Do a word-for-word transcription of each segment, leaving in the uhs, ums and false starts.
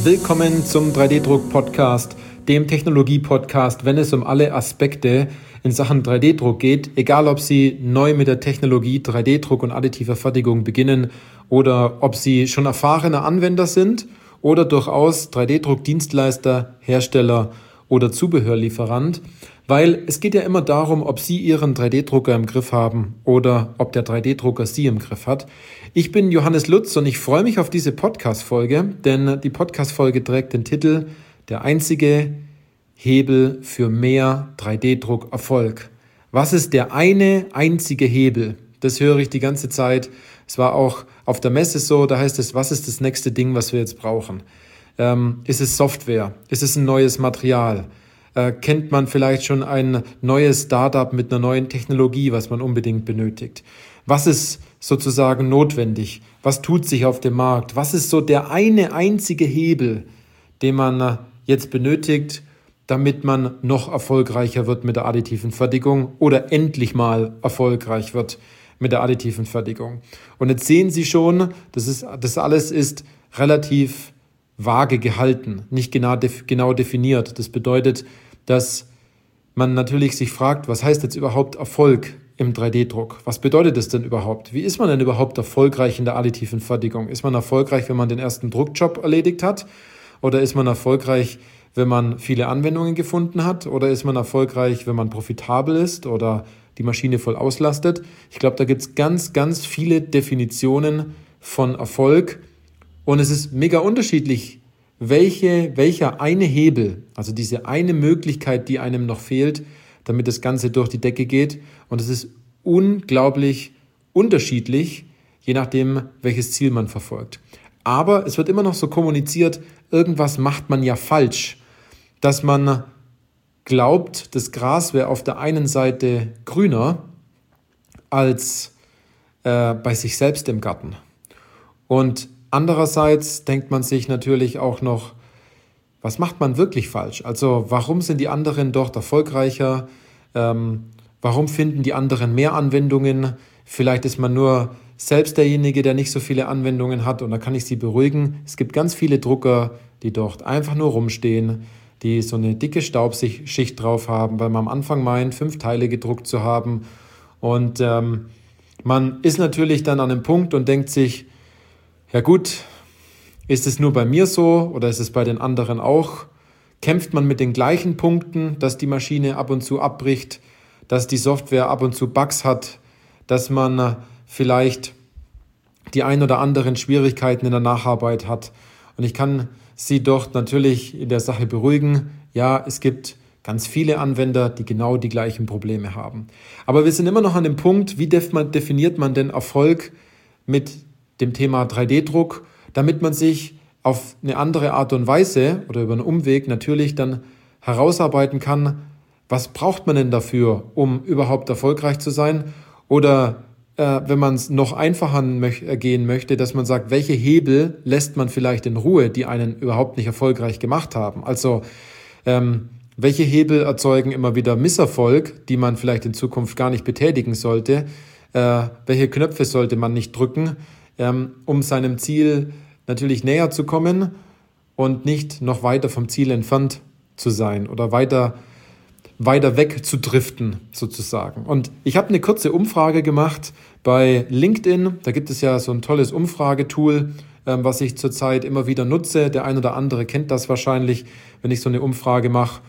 Willkommen zum drei D-Druck-Podcast, dem Technologie-Podcast, wenn es um alle Aspekte in Sachen drei D-Druck geht, egal ob Sie neu mit der Technologie drei D-Druck und additiver Fertigung beginnen oder ob Sie schon erfahrene Anwender sind oder durchaus drei D-Druck-Dienstleister, Hersteller oder Zubehörlieferant, weil es geht ja immer darum, ob Sie Ihren drei D-Drucker im Griff haben oder ob der drei D-Drucker Sie im Griff hat. Ich bin Johannes Lutz und ich freue mich auf diese Podcast-Folge, denn die Podcast-Folge trägt den Titel Der einzige Hebel für mehr drei D-Druck-Erfolg. Was ist der eine einzige Hebel? Das höre ich die ganze Zeit. Es war auch auf der Messe so, da heißt es, was ist das nächste Ding, was wir jetzt brauchen? Ähm, ist es Software? Ist es ein neues Material? Äh, kennt man vielleicht schon ein neues Startup mit einer neuen Technologie, was man unbedingt benötigt? Was ist sozusagen notwendig? Was tut sich auf dem Markt? Was ist so der eine einzige Hebel, den man jetzt benötigt, damit man noch erfolgreicher wird mit der additiven Fertigung oder endlich mal erfolgreich wird mit der additiven Fertigung? Und jetzt sehen Sie schon, das ist, das alles ist relativ vage gehalten, nicht genau, genau definiert. Das bedeutet, dass man natürlich sich fragt, was heißt jetzt überhaupt Erfolg im drei D-Druck? Was bedeutet das denn überhaupt? Wie ist man denn überhaupt erfolgreich in der additiven Fertigung? Ist man erfolgreich, wenn man den ersten Druckjob erledigt hat? Oder ist man erfolgreich, wenn man viele Anwendungen gefunden hat? Oder ist man erfolgreich, wenn man profitabel ist oder die Maschine voll auslastet? Ich glaube, da gibt es ganz, ganz viele Definitionen von Erfolg. Und es ist mega unterschiedlich, welche, welcher eine Hebel, also diese eine Möglichkeit, die einem noch fehlt, damit das Ganze durch die Decke geht. Und es ist unglaublich unterschiedlich, je nachdem, welches Ziel man verfolgt. Aber es wird immer noch so kommuniziert, irgendwas macht man ja falsch, dass man glaubt, das Gras wäre auf der einen Seite grüner als äh, bei sich selbst im Garten. Und andererseits denkt man sich natürlich auch noch, was macht man wirklich falsch? Also warum sind die anderen dort erfolgreicher? Ähm, warum finden die anderen mehr Anwendungen? Vielleicht ist man nur selbst derjenige, der nicht so viele Anwendungen hat, und da kann ich Sie beruhigen. Es gibt ganz viele Drucker, die dort einfach nur rumstehen, die so eine dicke Staubschicht drauf haben, weil man am Anfang meint, fünf Teile gedruckt zu haben. Und ähm, man ist natürlich dann an einem Punkt und denkt sich, ja gut, ist es nur bei mir so oder ist es bei den anderen auch? Kämpft man mit den gleichen Punkten, dass die Maschine ab und zu abbricht, dass die Software ab und zu Bugs hat, dass man vielleicht die ein oder anderen Schwierigkeiten in der Nacharbeit hat? Und ich kann Sie doch natürlich in der Sache beruhigen. Ja, es gibt ganz viele Anwender, die genau die gleichen Probleme haben. Aber wir sind immer noch an dem Punkt, wie definiert man denn Erfolg mit dem Thema drei D-Druck, damit man sich auf eine andere Art und Weise oder über einen Umweg natürlich dann herausarbeiten kann, was braucht man denn dafür, um überhaupt erfolgreich zu sein? Oder äh, wenn man es noch einfacher möch- gehen möchte, dass man sagt, welche Hebel lässt man vielleicht in Ruhe, die einen überhaupt nicht erfolgreich gemacht haben? Also ähm, welche Hebel erzeugen immer wieder Misserfolg, die man vielleicht in Zukunft gar nicht betätigen sollte? Äh, welche Knöpfe sollte man nicht drücken, um seinem Ziel natürlich näher zu kommen und nicht noch weiter vom Ziel entfernt zu sein oder weiter, weiter weg zu driften sozusagen. Und ich habe eine kurze Umfrage gemacht bei LinkedIn. Da gibt es ja so ein tolles Umfragetool, was ich zurzeit immer wieder nutze. Der ein oder andere kennt das wahrscheinlich, wenn ich so eine Umfrage mache.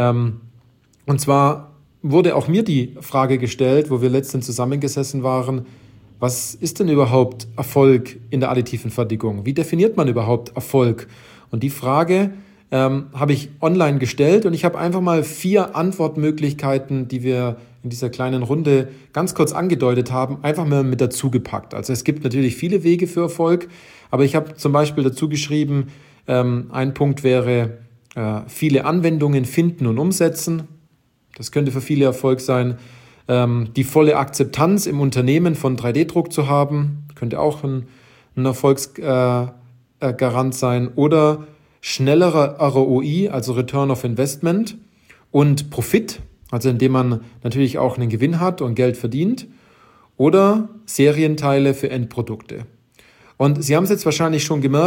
Und zwar wurde auch mir die Frage gestellt, wo wir letztens zusammengesessen waren: Was ist denn überhaupt Erfolg in der additiven Fertigung? Wie definiert man überhaupt Erfolg? Und die Frage ähm, habe ich online gestellt und ich habe einfach mal vier Antwortmöglichkeiten, die wir in dieser kleinen Runde ganz kurz angedeutet haben, einfach mal mit dazu gepackt. Also es gibt natürlich viele Wege für Erfolg, aber ich habe zum Beispiel dazu geschrieben, ähm, ein Punkt wäre, äh, viele Anwendungen finden und umsetzen. Das könnte für viele Erfolg sein. Die volle Akzeptanz im Unternehmen von drei D-Druck zu haben, könnte auch ein, ein Erfolgsgarant äh, sein. Oder schnellerer R O I, also Return of Investment, und Profit, also indem man natürlich auch einen Gewinn hat und Geld verdient. Oder Serienteile für Endprodukte. Und Sie haben es jetzt wahrscheinlich schon gemerkt,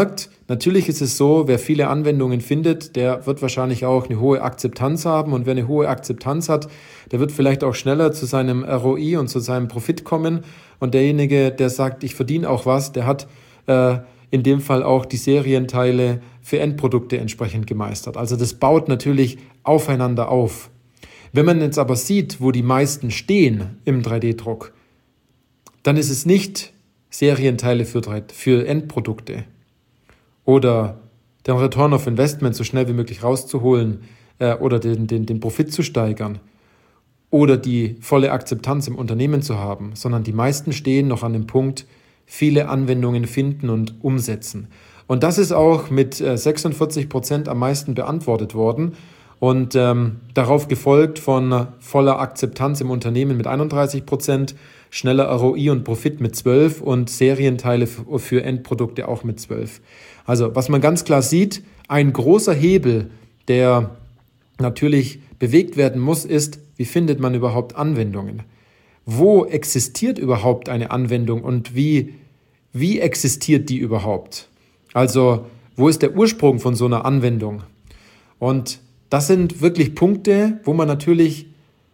natürlich ist es so, wer viele Anwendungen findet, der wird wahrscheinlich auch eine hohe Akzeptanz haben. Und wer eine hohe Akzeptanz hat, der wird vielleicht auch schneller zu seinem R O I und zu seinem Profit kommen. Und derjenige, der sagt, ich verdiene auch was, der hat äh, in dem Fall auch die Serienteile für Endprodukte entsprechend gemeistert. Also das baut natürlich aufeinander auf. Wenn man jetzt aber sieht, wo die meisten stehen im drei D Druck, dann ist es nicht Serienteile für, für Endprodukte oder den Return of Investment so schnell wie möglich rauszuholen äh, oder den, den, den Profit zu steigern oder die volle Akzeptanz im Unternehmen zu haben, sondern die meisten stehen noch an dem Punkt, viele Anwendungen finden und umsetzen. Und das ist auch mit äh, sechsundvierzig Prozent am meisten beantwortet worden und ähm, darauf gefolgt von äh, voller Akzeptanz im Unternehmen mit einunddreißig Prozent, schneller R O I und Profit mit zwölf und Serienteile für, für Endprodukte auch mit zwölf. Also was man ganz klar sieht, ein großer Hebel, der natürlich bewegt werden muss, ist, wie findet man überhaupt Anwendungen? Wo existiert überhaupt eine Anwendung und wie, wie existiert die überhaupt? Also wo ist der Ursprung von so einer Anwendung? Und das sind wirklich Punkte, wo man natürlich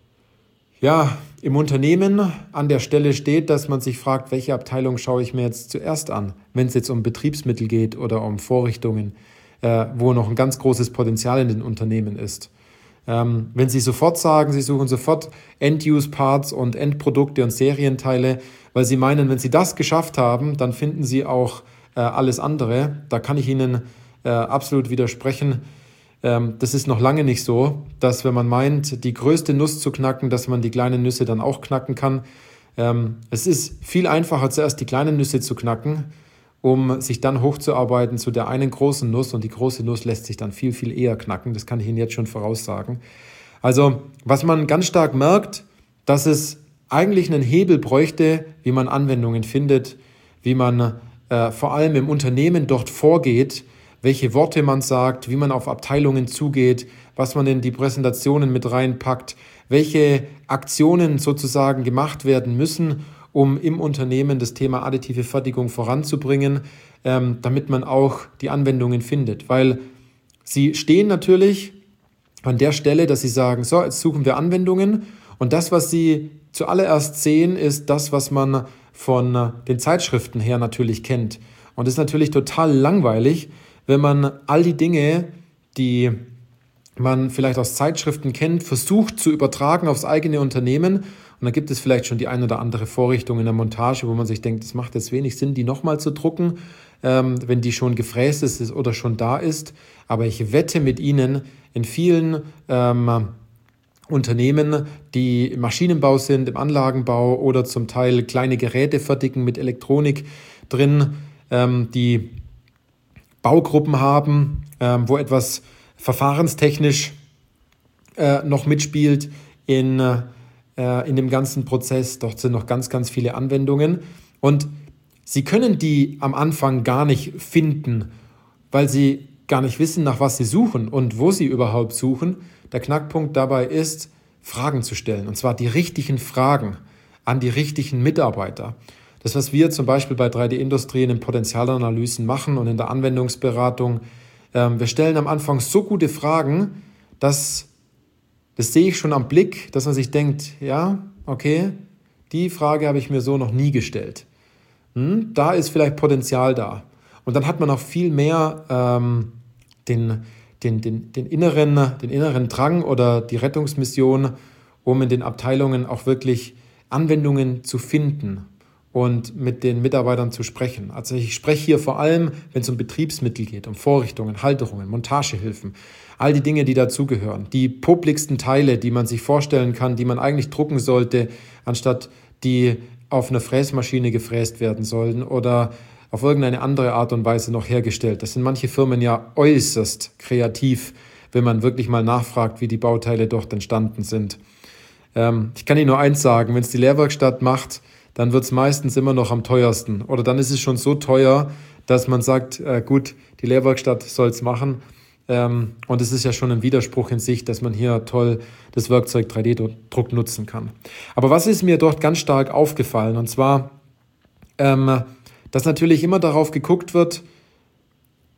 ja, im Unternehmen an der Stelle steht, dass man sich fragt, welche Abteilung schaue ich mir jetzt zuerst an, wenn es jetzt um Betriebsmittel geht oder um Vorrichtungen, äh, wo noch ein ganz großes Potenzial in den Unternehmen ist. Ähm, wenn Sie sofort sagen, Sie suchen sofort End-Use-Parts und Endprodukte und Serienteile, weil Sie meinen, wenn Sie das geschafft haben, dann finden Sie auch äh, alles andere. Da kann ich Ihnen äh, absolut widersprechen. Ähm, das ist noch lange nicht so, dass wenn man meint, die größte Nuss zu knacken, dass man die kleinen Nüsse dann auch knacken kann. Ähm, es ist viel einfacher, zuerst die kleinen Nüsse zu knacken, um sich dann hochzuarbeiten zu der einen großen Nuss. Und die große Nuss lässt sich dann viel, viel eher knacken. Das kann ich Ihnen jetzt schon voraussagen. Also, was man ganz stark merkt, dass es eigentlich einen Hebel bräuchte, wie man Anwendungen findet, wie man äh, vor allem im Unternehmen dort vorgeht, welche Worte man sagt, wie man auf Abteilungen zugeht, was man in die Präsentationen mit reinpackt, welche Aktionen sozusagen gemacht werden müssen, um im Unternehmen das Thema additive Fertigung voranzubringen, ähm, damit man auch die Anwendungen findet. Weil sie stehen natürlich an der Stelle, dass sie sagen, so, jetzt suchen wir Anwendungen und das, was sie zuallererst sehen, ist das, was man von den Zeitschriften her natürlich kennt. Und das ist natürlich total langweilig, wenn man all die Dinge, die man vielleicht aus Zeitschriften kennt, versucht zu übertragen aufs eigene Unternehmen. Und dann gibt es vielleicht schon die ein oder andere Vorrichtung in der Montage, wo man sich denkt, es macht jetzt wenig Sinn, die nochmal zu drucken, ähm, wenn die schon gefräst ist oder schon da ist. Aber ich wette mit Ihnen, in vielen ähm, Unternehmen, die im Maschinenbau sind, im Anlagenbau oder zum Teil kleine Geräte fertigen mit Elektronik drin, ähm, die Baugruppen haben, ähm, wo etwas verfahrenstechnisch äh, noch mitspielt in, äh, in dem ganzen Prozess. Dort sind noch ganz, ganz viele Anwendungen. Und Sie können die am Anfang gar nicht finden, weil Sie gar nicht wissen, nach was Sie suchen und wo Sie überhaupt suchen. Der Knackpunkt dabei ist, Fragen zu stellen. Und zwar die richtigen Fragen an die richtigen Mitarbeiter. Das, was wir zum Beispiel bei drei D-Industrien in Potenzialanalysen machen und in der Anwendungsberatung, ähm, wir stellen am Anfang so gute Fragen, dass, das sehe ich schon am Blick, dass man sich denkt, ja, okay, die Frage habe ich mir so noch nie gestellt. Hm, da ist vielleicht Potenzial da. Und dann hat man auch viel mehr ähm, den, den, den, den, inneren, den inneren Drang oder die Rettungsmission, um in den Abteilungen auch wirklich Anwendungen zu finden und mit den Mitarbeitern zu sprechen. Also ich spreche hier vor allem, wenn es um Betriebsmittel geht, um Vorrichtungen, Halterungen, Montagehilfen, all die Dinge, die dazugehören. Die popligsten Teile, die man sich vorstellen kann, die man eigentlich drucken sollte, anstatt die auf einer Fräsmaschine gefräst werden sollten oder auf irgendeine andere Art und Weise noch hergestellt. Das sind manche Firmen ja äußerst kreativ, wenn man wirklich mal nachfragt, wie die Bauteile dort entstanden sind. Ähm, ich kann Ihnen nur eins sagen, wenn es die Lehrwerkstatt macht, dann wird es meistens immer noch am teuersten. Oder dann ist es schon so teuer, dass man sagt, äh, gut, die Lehrwerkstatt soll es machen. Ähm, und es ist ja schon ein Widerspruch in sich, dass man hier toll das Werkzeug drei D-Druck nutzen kann. Aber was ist mir dort ganz stark aufgefallen? Und zwar, ähm, dass natürlich immer darauf geguckt wird,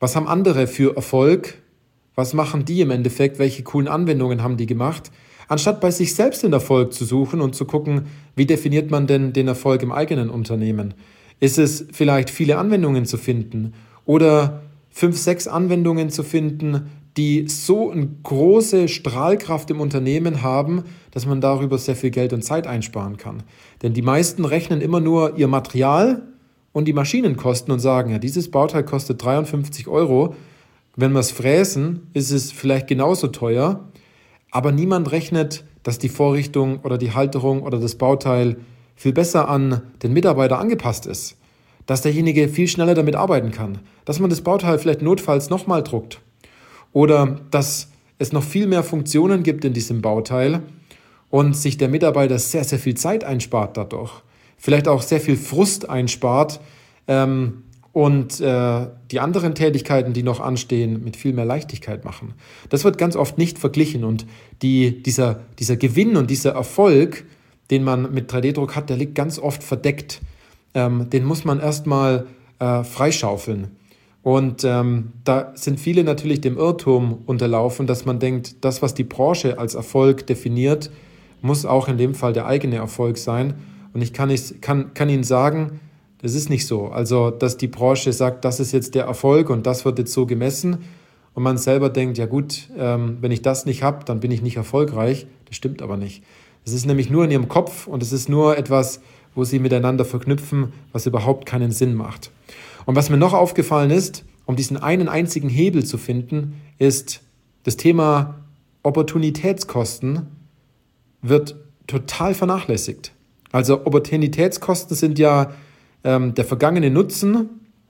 Was haben andere für Erfolg? Was machen die im Endeffekt? Welche coolen Anwendungen haben die gemacht? Anstatt bei sich selbst den Erfolg zu suchen und zu gucken, wie definiert man denn den Erfolg im eigenen Unternehmen? Ist es vielleicht viele Anwendungen zu finden oder fünf, sechs Anwendungen zu finden, die so eine große Strahlkraft im Unternehmen haben, dass man darüber sehr viel Geld und Zeit einsparen kann. Denn die meisten rechnen immer nur ihr Material und die Maschinenkosten und sagen, ja, dieses Bauteil kostet dreiundfünfzig Euro. Wenn wir es fräsen, ist es vielleicht genauso teuer, aber niemand rechnet, dass die Vorrichtung oder die Halterung oder das Bauteil viel besser an den Mitarbeiter angepasst ist, dass derjenige viel schneller damit arbeiten kann, dass man das Bauteil vielleicht notfalls nochmal druckt oder dass es noch viel mehr Funktionen gibt in diesem Bauteil und sich der Mitarbeiter sehr, sehr viel Zeit einspart dadurch, vielleicht auch sehr viel Frust einspart ähm, und äh, die anderen Tätigkeiten, die noch anstehen, mit viel mehr Leichtigkeit machen. Das wird ganz oft nicht verglichen und die, dieser, dieser Gewinn und dieser Erfolg, den man mit drei D Druck hat, der liegt ganz oft verdeckt. Ähm, den muss man erstmal äh, freischaufeln. Und ähm, da sind viele natürlich dem Irrtum unterlaufen, dass man denkt, das, was die Branche als Erfolg definiert, muss auch in dem Fall der eigene Erfolg sein. Und ich kann, ich, kann, kann Ihnen sagen, das ist nicht so. Also, dass die Branche sagt, das ist jetzt der Erfolg und das wird jetzt so gemessen. Und man selber denkt, ja gut, ähm, wenn ich das nicht habe, dann bin ich nicht erfolgreich. Das stimmt aber nicht. Es ist nämlich nur in Ihrem Kopf und es ist nur etwas, wo Sie miteinander verknüpfen, was überhaupt keinen Sinn macht. Und was mir noch aufgefallen ist, um diesen einen einzigen Hebel zu finden, ist das Thema Opportunitätskosten wird total vernachlässigt. Also Opportunitätskosten sind ja ähm, der vergangene Nutzen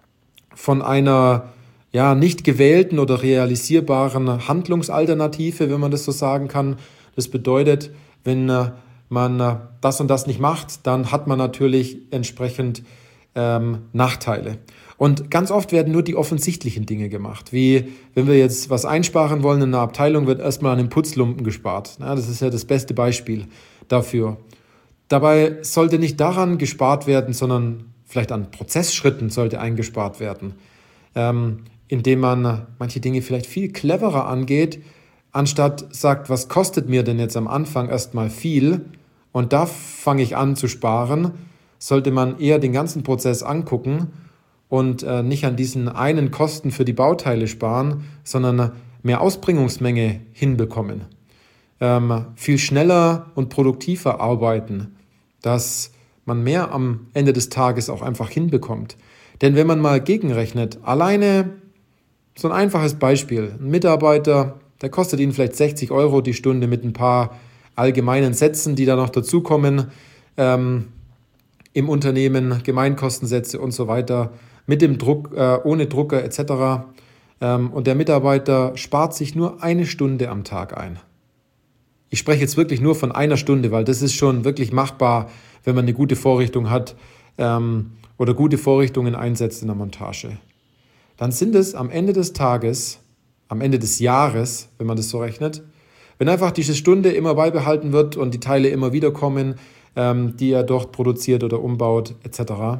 von einer ja, nicht gewählten oder realisierbaren Handlungsalternative, wenn man das so sagen kann. Das bedeutet, wenn äh, man äh, das und das nicht macht, dann hat man natürlich entsprechend ähm, Nachteile. Und ganz oft werden nur die offensichtlichen Dinge gemacht, wie wenn wir jetzt was einsparen wollen in einer Abteilung, wird erstmal an den Putzlumpen gespart. Ja, das ist ja das beste Beispiel dafür. Dabei sollte nicht daran gespart werden, sondern vielleicht an Prozessschritten sollte eingespart werden, ähm, indem man manche Dinge vielleicht viel cleverer angeht, anstatt sagt, was kostet mir denn jetzt am Anfang erstmal viel und da fange ich an zu sparen, sollte man eher den ganzen Prozess angucken und äh, nicht an diesen einen Kosten für die Bauteile sparen, sondern mehr Ausbringungsmenge hinbekommen. Ähm, viel schneller und produktiver arbeiten, dass man mehr am Ende des Tages auch einfach hinbekommt. Denn wenn man mal gegenrechnet, alleine so ein einfaches Beispiel, ein Mitarbeiter, der kostet Ihnen vielleicht sechzig Euro die Stunde mit ein paar allgemeinen Sätzen, die da noch dazukommen, ähm, im Unternehmen, Gemeinkostensätze und so weiter, mit dem Druck, äh, ohne Drucker et cetera. Ähm, und der Mitarbeiter spart sich nur eine Stunde am Tag ein. Ich spreche jetzt wirklich nur von einer Stunde, weil das ist schon wirklich machbar, wenn man eine gute Vorrichtung hat ähm, oder gute Vorrichtungen einsetzt in der Montage. Dann sind es am Ende des Tages, am Ende des Jahres, wenn man das so rechnet, wenn einfach diese Stunde immer beibehalten wird und die Teile immer wieder kommen, ähm, die er dort produziert oder umbaut et cetera.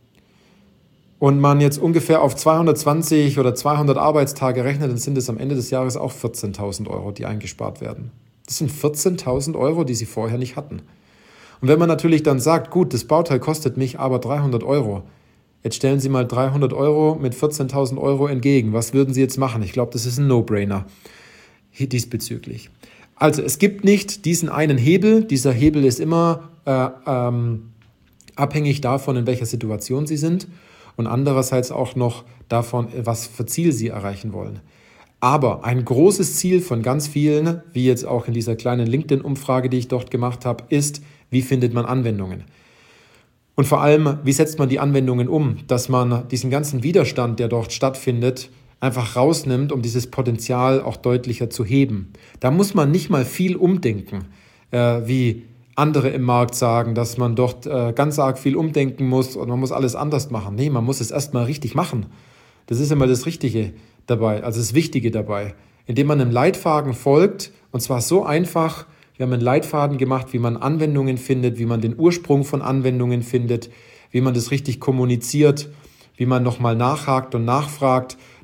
Und man jetzt ungefähr auf zweihundertzwanzig oder zweihundert Arbeitstage rechnet, dann sind es am Ende des Jahres auch vierzehntausend Euro, die eingespart werden. Das sind vierzehntausend Euro, die Sie vorher nicht hatten. Und wenn man natürlich dann sagt, gut, das Bauteil kostet mich aber dreihundert Euro, jetzt stellen Sie mal dreihundert Euro mit vierzehntausend Euro entgegen. Was würden Sie jetzt machen? Ich glaube, das ist ein No-Brainer diesbezüglich. Also es gibt nicht diesen einen Hebel. Dieser Hebel ist immer äh, ähm, abhängig davon, in welcher Situation Sie sind und andererseits auch noch davon, was für Ziel Sie erreichen wollen. Aber ein großes Ziel von ganz vielen, wie jetzt auch in dieser kleinen LinkedIn-Umfrage, die ich dort gemacht habe, ist, wie findet man Anwendungen? Und vor allem, wie setzt man die Anwendungen um, dass man diesen ganzen Widerstand, der dort stattfindet, einfach rausnimmt, um dieses Potenzial auch deutlicher zu heben. Da muss man nicht mal viel umdenken, äh, wie andere im Markt sagen, dass man dort äh, ganz arg viel umdenken muss und man muss alles anders machen. Nee, man muss es erstmal richtig machen. Das ist immer das Richtige dabei, also das Wichtige dabei, indem man einem Leitfaden folgt und zwar so einfach. Wir haben einen Leitfaden gemacht, wie man Anwendungen findet, wie man den Ursprung von Anwendungen findet, wie man das richtig kommuniziert, wie man nochmal nachhakt und nachfragt,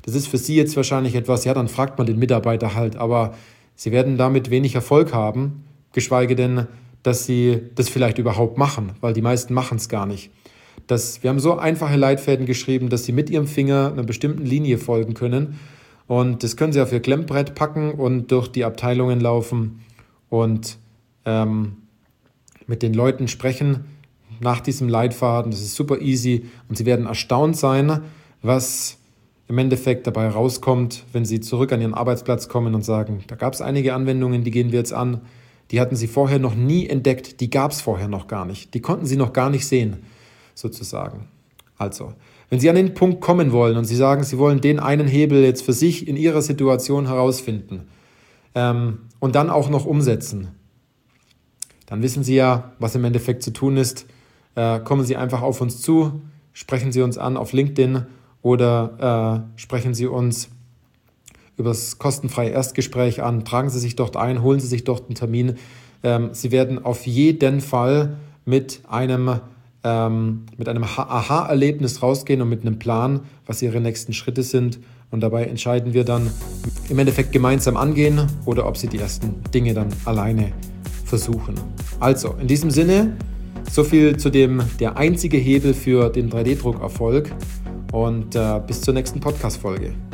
Das ist für Sie jetzt wahrscheinlich etwas, ja, dann fragt man den Mitarbeiter halt, aber Sie werden damit wenig Erfolg haben, geschweige denn, dass Sie das vielleicht überhaupt machen, weil die meisten machen es gar nicht. Das, wir haben so einfache Leitfäden geschrieben, dass Sie mit Ihrem Finger einer bestimmten Linie folgen können und das können Sie auf Ihr Klemmbrett packen und durch die Abteilungen laufen und ähm, mit den Leuten sprechen nach diesem Leitfaden. Das ist super easy und Sie werden erstaunt sein, was im Endeffekt dabei rauskommt, wenn Sie zurück an Ihren Arbeitsplatz kommen und sagen, da gab es einige Anwendungen, die gehen wir jetzt an, die hatten Sie vorher noch nie entdeckt, die gab es vorher noch gar nicht, die konnten Sie noch gar nicht sehen, sozusagen. Also, wenn Sie an den Punkt kommen wollen und Sie sagen, Sie wollen den einen Hebel jetzt für sich in Ihrer Situation herausfinden ähm, und dann auch noch umsetzen, dann wissen Sie ja, was im Endeffekt zu tun ist. Äh, kommen Sie einfach auf uns zu, sprechen Sie uns an auf LinkedIn oder äh, sprechen Sie uns über das kostenfreie Erstgespräch an, tragen Sie sich dort ein, holen Sie sich dort einen Termin. Ähm, Sie werden auf jeden Fall mit einem, ähm, mit einem Aha-Erlebnis rausgehen und mit einem Plan, was Ihre nächsten Schritte sind. Und dabei entscheiden wir dann im Endeffekt gemeinsam angehen oder ob Sie die ersten Dinge dann alleine versuchen. Also, in diesem Sinne, so viel zu dem, der einzige Hebel für den drei D Druck-Erfolg und äh, bis zur nächsten Podcast-Folge.